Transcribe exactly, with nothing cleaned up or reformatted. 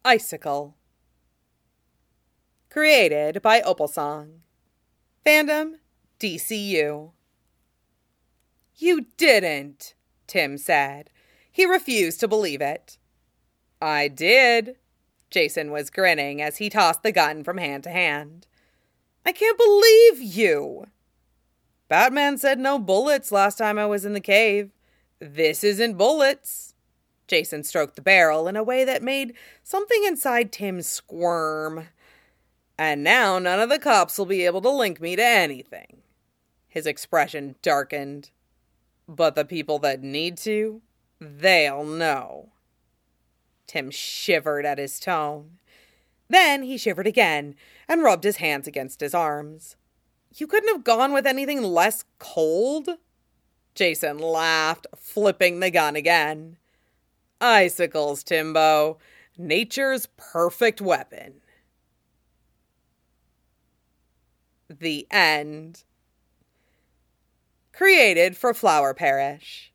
Icicle. Created by Opalsong. Fandom, D C U. You didn't, Tim said. He refused to believe it. I did. Jason was grinning as he tossed the gun from hand to hand. I can't believe you. Batman said no bullets last time I was in the cave. This isn't bullets. Jason stroked the barrel in a way that made something inside Tim squirm. And now none of the cops will be able to link me to anything. His expression darkened. But the people that need to, they'll know. Tim shivered at his tone. Then he shivered again and rubbed his hands against his arms. You couldn't have gone with anything less cold? Jason laughed, flipping the gun again. Icicles, Timbo. Nature's perfect weapon. The end. Created for Flower Parish.